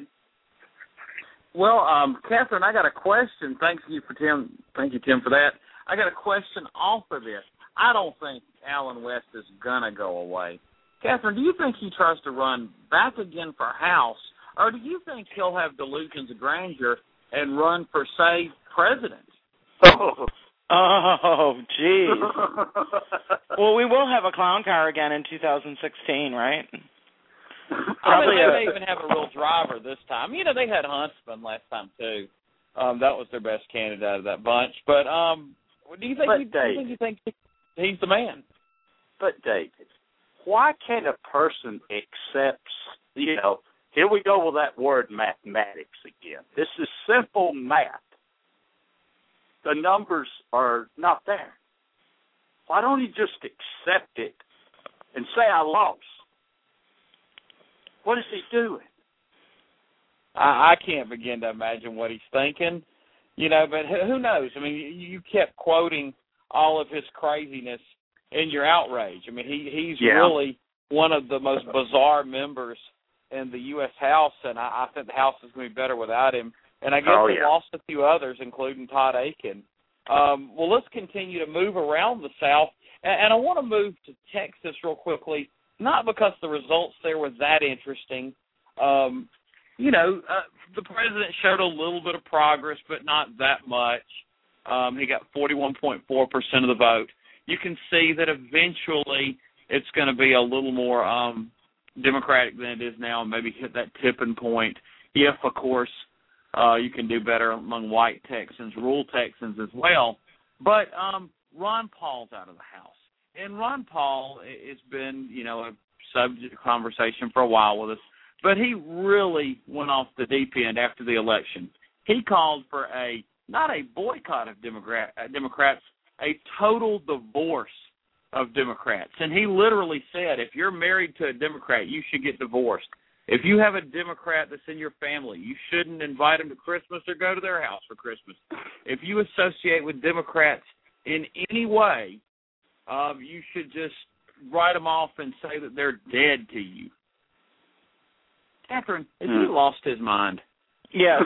Well, um, Catherine, I got a question. Thank you for Tim. Thank you, Tim, for that. I got a question off of this. I don't think Allen West is gonna go away. Catherine, do you think he tries to run back again for House, or do you think he'll have delusions of grandeur and run for, say, president? Oh, oh, geez. Well, we will have a clown car again in two thousand sixteen, right? Probably. I mean, they may even have a real driver this time. You know, they had Huntsman last time too. Um, that was their best candidate out of that bunch. But um, do you think? But he, do you think you think he's the man? But David, why can't a person accept? You know, here we go with that word mathematics again. This is simple math. The numbers are not there. Why don't you just accept it and say I lost? What is he doing? I, I can't begin to imagine what he's thinking, you know, but who knows? I mean, you, you kept quoting all of his craziness in your outrage. I mean, he, he's yeah. really one of the most bizarre members in the U S House, and I, I think the House is going to be better without him. And I guess oh, they yeah. lost a few others, including Todd Aiken. Um, well, let's continue to move around the South, and, and I want to move to Texas real quickly. Not because the results there were that interesting. Um, you know, uh, the president showed a little bit of progress, but not that much. Um, he got forty-one point four percent of the vote. You can see that eventually it's going to be a little more um, Democratic than it is now, and maybe hit that tipping point if, of course, uh, you can do better among white Texans, rural Texans as well. But um, Ron Paul's out of the House. And Ron Paul has been, you know, a subject of conversation for a while with us, but he really went off the deep end after the election. He called for a, not a boycott of Democrat, uh, Democrats, a total divorce of Democrats. And he literally said, if you're married to a Democrat, you should get divorced. If you have a Democrat that's in your family, you shouldn't invite them to Christmas or go to their house for Christmas. If you associate with Democrats in any way, Um, you should just write them off and say that they're dead to you. Catherine, has hmm. he lost his mind? Yes.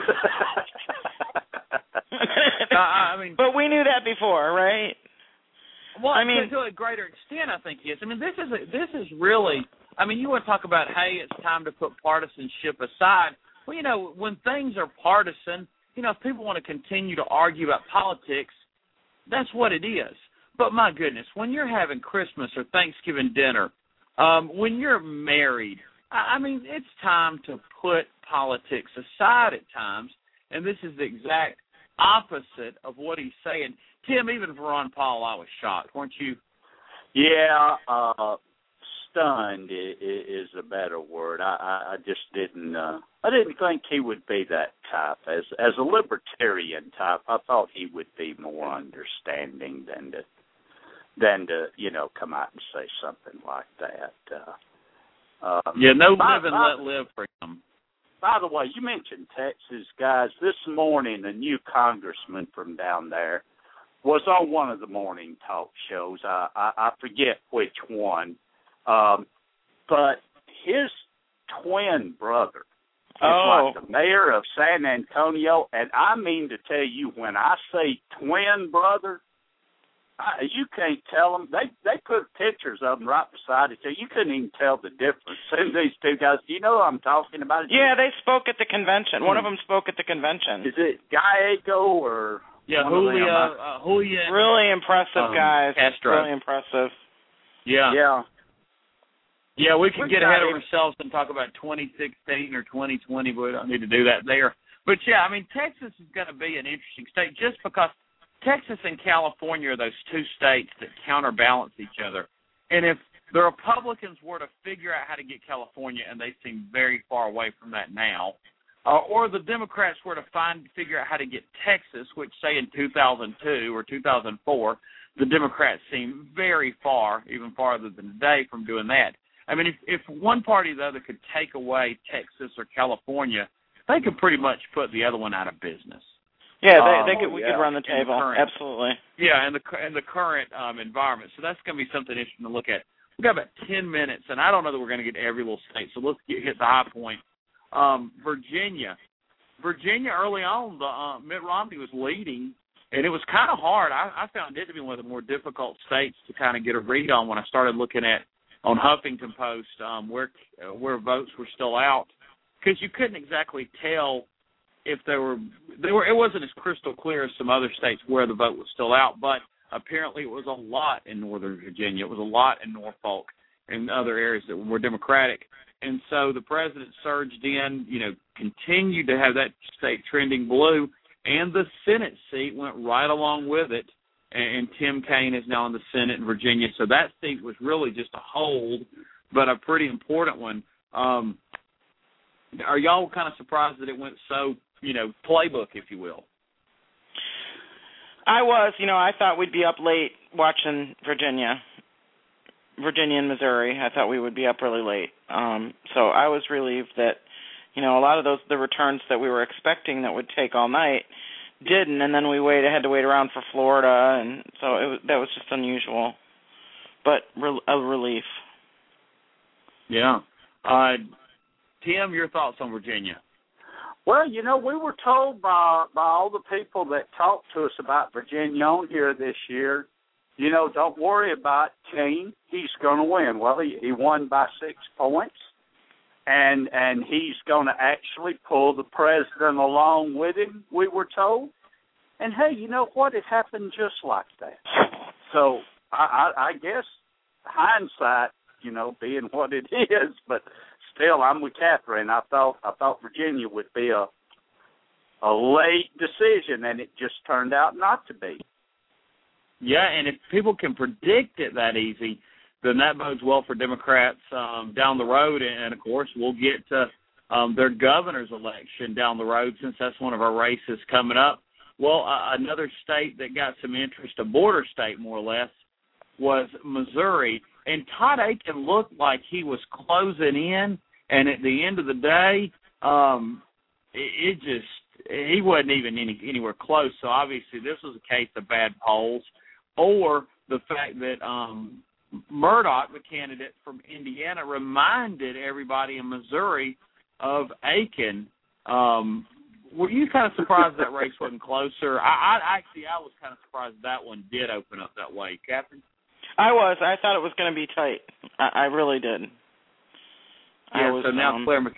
uh, I mean, but we knew that before, right? Well, I mean, to, to a greater extent, I think yes. I mean, this is a, this is really. I mean, you want to talk about, hey, it's time to put partisanship aside. Well, you know, when things are partisan, you know, if people want to continue to argue about politics, that's what it is. But my goodness, when you're having Christmas or Thanksgiving dinner, um, when you're married, I, I mean, it's time to put politics aside at times, and this is the exact opposite of what he's saying. Tim, even for Ron Paul, I was shocked, weren't you? Yeah, uh, stunned is a better word. I, I just didn't. Uh, I didn't think he would be that type. As as a libertarian type, I thought he would be more understanding than to than to you know come out and say something like that. Uh, um, yeah, no by, live and by, let live for him. By the way, you mentioned Texas, guys. This morning, a new congressman from down there was on one of the morning talk shows. I, I, I forget which one. Um, but his twin brother Oh. like the mayor of San Antonio, and I mean to tell you, when I say twin brother, I, you can't tell them. They they put pictures of them right beside each other. You couldn't even tell the difference in these two guys. Do you know what I'm talking about? Yeah, they spoke at the convention. One of them spoke at the convention. Is it Gallego or? Yeah, Julia. Julia. Uh, Julia. Really impressive um, guys. Castro. Really impressive. Yeah. Yeah. Yeah, we can We get ahead of it. ourselves and talk about twenty sixteen or twenty twenty, but we don't need to do that there. But, yeah, I mean, Texas is going to be an interesting state just because Texas and California are those two states that counterbalance each other. And if the Republicans were to figure out how to get California, and they seem very far away from that now, uh, or the Democrats were to find figure out how to get Texas, which, say, in two thousand two or two thousand four, the Democrats seem very far, even farther than today, from doing that. I mean, if, if one party or the other could take away Texas or California, they could pretty much put the other one out of business. Yeah, they, um, they could. We yeah. could run the In the table. current- Absolutely. Yeah, in the in the current um, environment. So that's going to be something interesting to look at. We've got about ten minutes, and I don't know that we're going to get to every little state, so let's get, hit the high point. Um, Virginia. Virginia, early on, the uh, Mitt Romney was leading, and it was kind of hard. I, I found it to be one of the more difficult states to kind of get a read on when I started looking at, on Huffington Post, um, where uh, where votes were still out, because you couldn't exactly tell if they were, they were, it wasn't as crystal clear as some other states where the vote was still out, but apparently it was a lot in Northern Virginia. It was a lot in Norfolk and other areas that were more Democratic. And so the president surged in, you know, continued to have that state trending blue, and the Senate seat went right along with it. And Tim Kaine is now in the Senate in Virginia. So that seat was really just a hold, but a pretty important one. Um, are y'all kind of surprised that it went so, you know, playbook, if you will? I was. You know, I thought we'd be up late watching Virginia, Virginia and Missouri. I thought we would be up really late. Um, so I was relieved that, you know, a lot of those the returns that we were expecting that would take all night didn't, and then we waited, had to wait around for Florida, and so it was, that was just unusual, but re- a relief. Yeah. Uh, Tim, your thoughts on Virginia? Well, you know, we were told by by all the people that talked to us about Virginia on here this year, you know, don't worry about Kaine. He's going to win. Well, he, he won by six points, and and he's going to actually pull the president along with him, we were told. And, hey, you know what? It happened just like that. So I, I, I guess hindsight, you know, being what it is, but still, I'm with Catherine. I thought I thought Virginia would be a a late decision, and it just turned out not to be. Yeah, and if people can predict it that easy, then that bodes well for Democrats um, down the road. And, of course, we'll get to um, their governor's election down the road, since that's one of our races coming up. Well, uh, another state that got some interest, a border state more or less, was Missouri. And Todd Akin looked like he was closing in, and at the end of the day, um, it, it just, he wasn't even any, anywhere close. So obviously this was a case of bad polls, or the fact that um, Murdoch, the candidate from Indiana, reminded everybody in Missouri of Akin. Um, were you kind of surprised that race wasn't closer? I, I actually, I was kind of surprised that one did open up that way. Catherine? I was. I thought it was going to be tight. I, I really did. Yeah, I was, so now um, Claire Mc...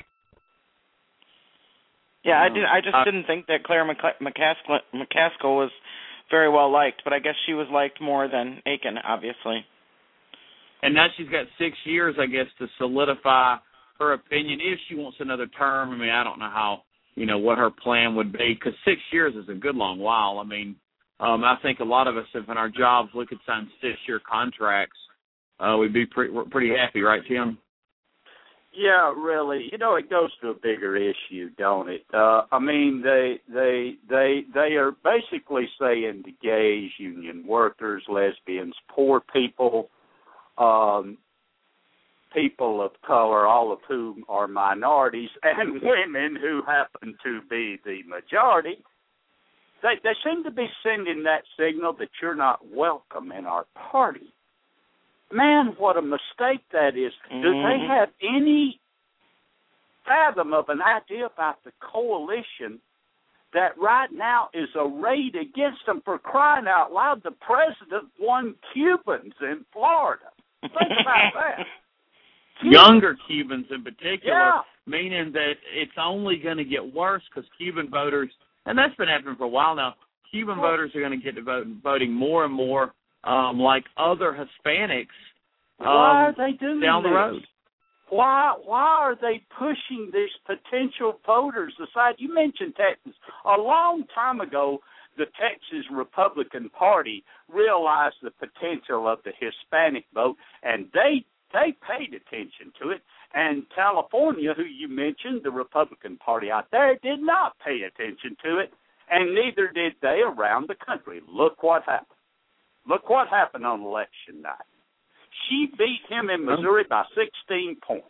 Yeah, I did. I just uh, didn't think that Claire McC- McCaskill, McCaskill was very well liked, but I guess she was liked more than Akin, obviously. And now she's got six years, I guess, to solidify her opinion if she wants another term. I mean, I don't know how, you know, what her plan would be, because six years is a good long while. I mean, um, I think a lot of us, if in our jobs we could sign six-year contracts, uh, we'd be pretty, we're pretty happy, right, Tim? Yeah, really. You know, it goes to a bigger issue, don't it? Uh, I mean, they they they they are basically saying the gays, union workers, lesbians, poor people, um, people of color, all of whom are minorities, and women who happen to be the majority, they they seem to be sending that signal that you're not welcome in our party. Man, what a mistake that is. Mm-hmm. Do they have any fathom of an idea about the coalition that right now is arrayed against them. For crying out loud, the president won Cubans in Florida. Think about that. Younger Cubans in particular, yeah. meaning that it's only going to get worse because Cuban voters, and that's been happening for a while now, Cuban well, voters are going to get to vote, voting more and more um, like other Hispanics um, why are they doing down this? the road. Why why are they pushing these potential voters aside? You mentioned Texas. A long time ago, the Texas Republican Party realized the potential of the Hispanic vote, and they they paid attention to it. And California, who you mentioned, the Republican Party out there, did not pay attention to it, and neither did they around the country. Look what happened. Look what happened on election night. She beat him in Missouri by sixteen points.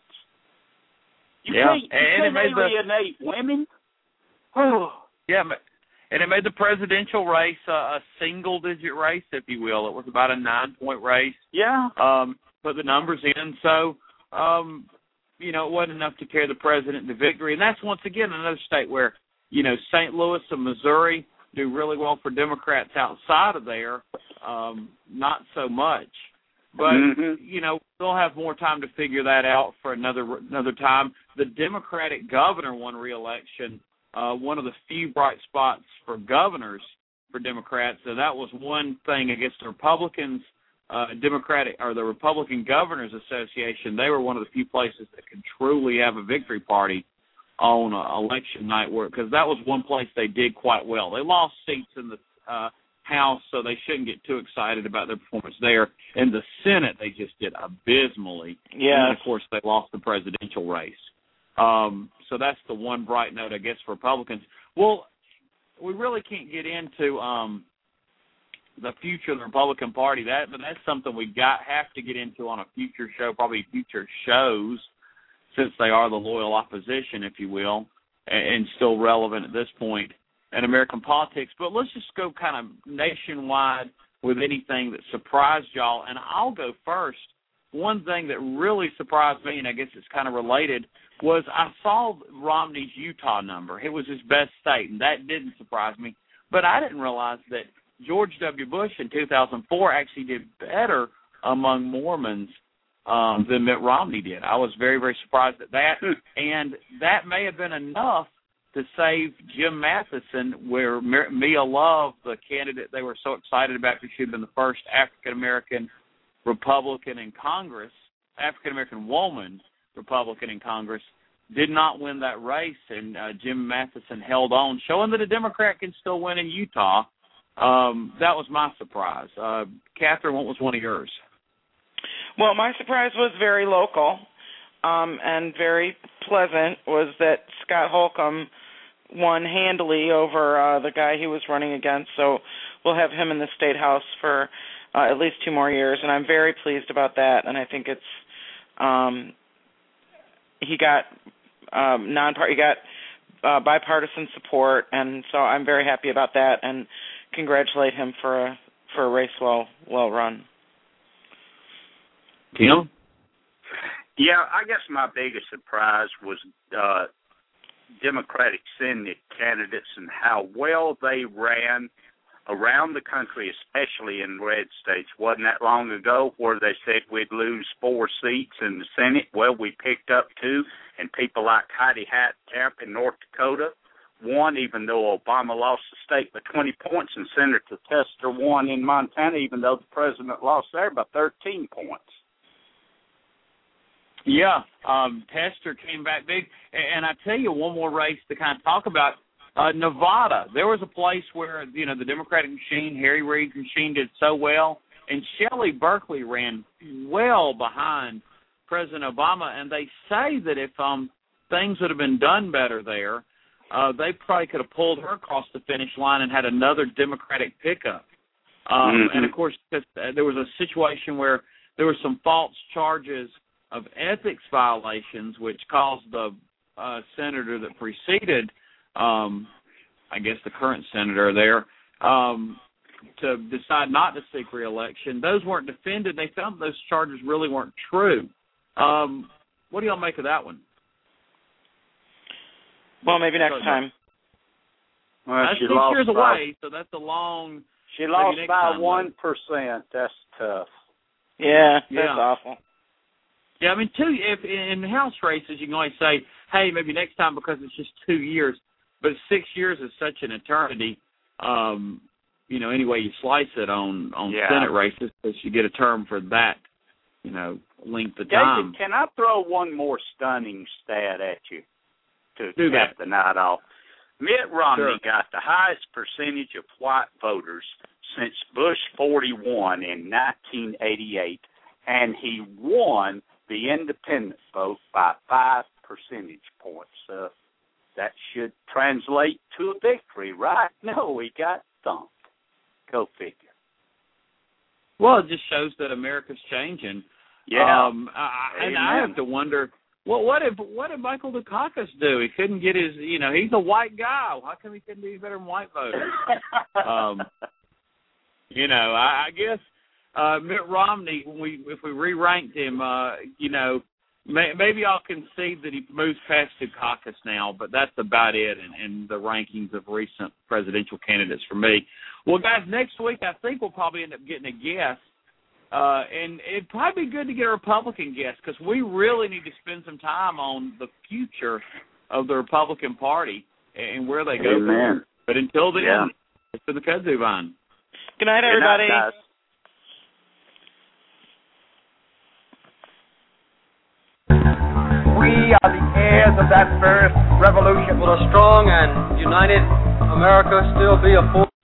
You yeah, can't, you and can't it made alienate the, women. yeah, and it made the presidential race a, a single-digit race, if you will. It was about a nine-point race. Yeah. Um, put the numbers in, so um, you know, it wasn't enough to carry the president to victory. And that's once again another state where, you know, Saint Louis and Missouri do really well for Democrats outside of there. Um, not so much. But, mm-hmm. you know, we'll have more time to figure that out for another another time. The Democratic governor won re-election, uh, one of the few bright spots for governors for Democrats. So that was one thing against the Republicans, uh, Democratic or the Republican Governors Association. They were one of the few places that could truly have a victory party on uh, election night, because that was one place they did quite well. They lost seats in the uh, House, so they shouldn't get too excited about their performance there. In the Senate, they just did abysmally. Yeah. And, of course, they lost the presidential race. Um, so that's the one bright note, I guess, for Republicans. Well, we really can't get into um, the future of the Republican Party. That, but that's something we got have to get into on a future show, probably future shows, since they are the loyal opposition, if you will, and, and still relevant at this point in American politics. But let's just go kind of nationwide with anything that surprised y'all. And I'll go first. One thing that really surprised me, and I guess it's kind of related, was I saw Romney's Utah number. It was his best state, and that didn't surprise me. But I didn't realize that George W. Bush in two thousand four actually did better among Mormons um, than Mitt Romney did. I was very, very surprised at that. And that may have been enough to save Jim Matheson, where Mia Love, the candidate they were so excited about because she had been the first African-American Republican in Congress, African-American woman Republican in Congress, did not win that race, and uh, Jim Matheson held on, showing that a Democrat can still win in Utah. Um, that was my surprise. Uh, Catherine, what was one of yours? Well, my surprise was very local um, and very pleasant, was that Scott Holcomb won handily over uh, the guy he was running against. So we'll have him in the State House for uh, at least two more years, and I'm very pleased about that. And I think it's um, he got um, non he got uh, bipartisan support, and so I'm very happy about that, and congratulate him for a for a race well well run. Tim? Yeah, I guess my biggest surprise was uh, Democratic Senate candidates and how well they ran around the country, especially in red states. Wasn't that long ago where they said we'd lose four seats in the Senate? Well, we picked up two, and people like Heidi Heitkamp in North Dakota won, even though Obama lost the state by twenty points, and Senator Tester won in Montana, even though the president lost there by thirteen points. Yeah, um, Tester came back big. And I tell you one more race to kind of talk about. Uh, Nevada, there was a place where, you know, the Democratic machine, Harry Reid's machine, did so well, and Shelley Berkeley ran well behind President Obama, and they say that if um, things would have been done better there, uh, they probably could have pulled her across the finish line and had another Democratic pickup. Um, mm-hmm. And, of course, there was a situation where there were some false charges of ethics violations, which caused the uh, senator that preceded Um, I guess the current senator there, um, to decide not to seek re-election. Those weren't defended. They found those charges really weren't true. Um, what do y'all make of that one? Well, maybe next So, time. Well, That's she six lost years by, away, so that's a long. She lost next by time, one percent. That's tough. Yeah, that's Yeah. awful. Yeah, I mean, two. If in house races, you can always say, "Hey, maybe next time," because it's just two years. But six years is such an eternity. Um, you know, any way you slice it on on Yeah. Senate races, because you get a term for that, you know, length of David, time. can I throw one more stunning stat at you to Do cap that. the night off? Mitt Romney Sure. got the highest percentage of white voters since Bush forty-one in nineteen eighty-eight, and he won the independent vote by five percentage points. Uh, that should translate to a victory, right? No, he got thumped. Go figure. Well, it just shows that America's changing. Yeah. Um, I, and Amen. I have to wonder, well, what if what did Michael Dukakis do? He couldn't get his, you know, he's a white guy. How come he couldn't be better than white voters? um, you know, I, I guess uh, Mitt Romney, when we if we re-ranked him, uh, you know, may, maybe I'll concede that he moves past Dukakis now, but that's about it in, in the rankings of recent presidential candidates for me. Well, guys, next week I think we'll probably end up getting a guest. Uh, and it'd probably be good to get a Republican guest because we really need to spend some time on the future of the Republican Party and where they go. Amen. But until then, Yeah. it's been the Kudzu Vine. Good night, Good night, everybody. guys. We are the heirs of that first revolution. Will a strong and united America still be a force?